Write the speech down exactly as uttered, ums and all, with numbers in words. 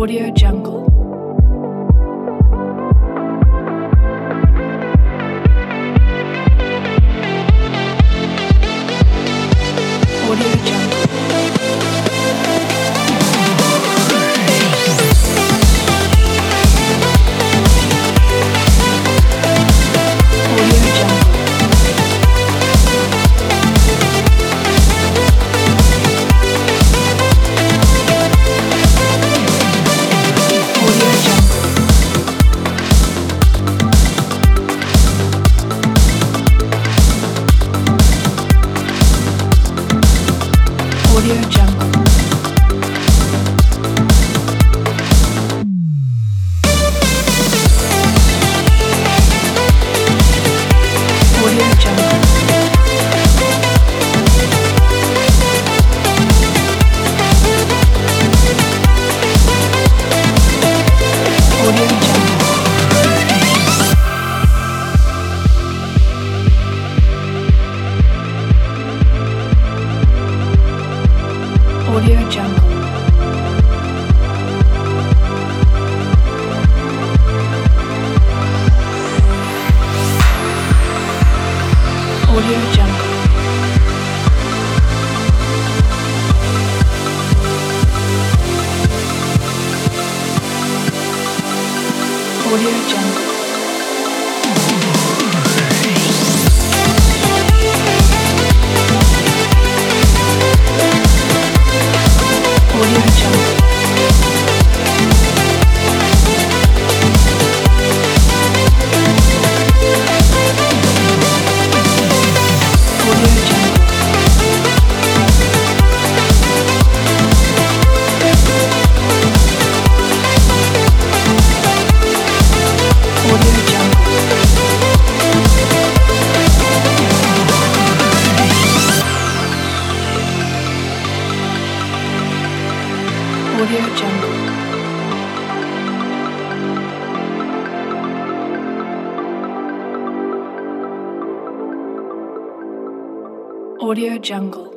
Audio Jungle. Audio Jungle. Audio Jungle. Audio Jungle. Audio Jungle. Audio Jungle. Audio Jungle. Audio Jungle. Audio Jungle. Audio Jungle. Audio Jungle. Audio Jungle. Audio Jungle. Audio Jungle.